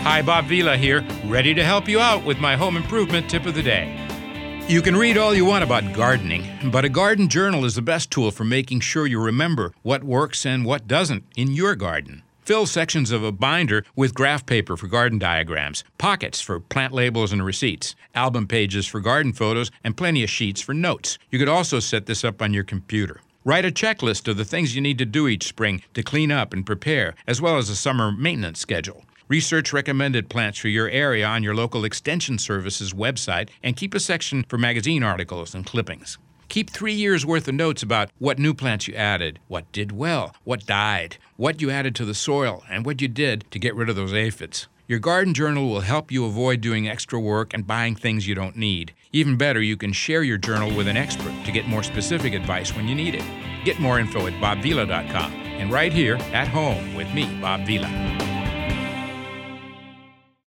Hi, Bob Vila here, ready to help you out with my home improvement tip of the day. You can read all you want about gardening, but a garden journal is the best tool for making sure you remember what works and what doesn't in your garden. Fill sections of a binder with graph paper for garden diagrams, pockets for plant labels and receipts, album pages for garden photos, and plenty of sheets for notes. You could also set this up on your computer. Write a checklist of the things you need to do each spring to clean up and prepare, as well as a summer maintenance schedule. Research recommended plants for your area on your local Extension Services website and keep a section for magazine articles and clippings. Keep 3 years' worth of notes about what new plants you added, what did well, what died, what you added to the soil, and what you did to get rid of those aphids. Your garden journal will help you avoid doing extra work and buying things you don't need. Even better, you can share your journal with an expert to get more specific advice when you need it. Get more info at bobvila.com and right here at home with me, Bob Vila.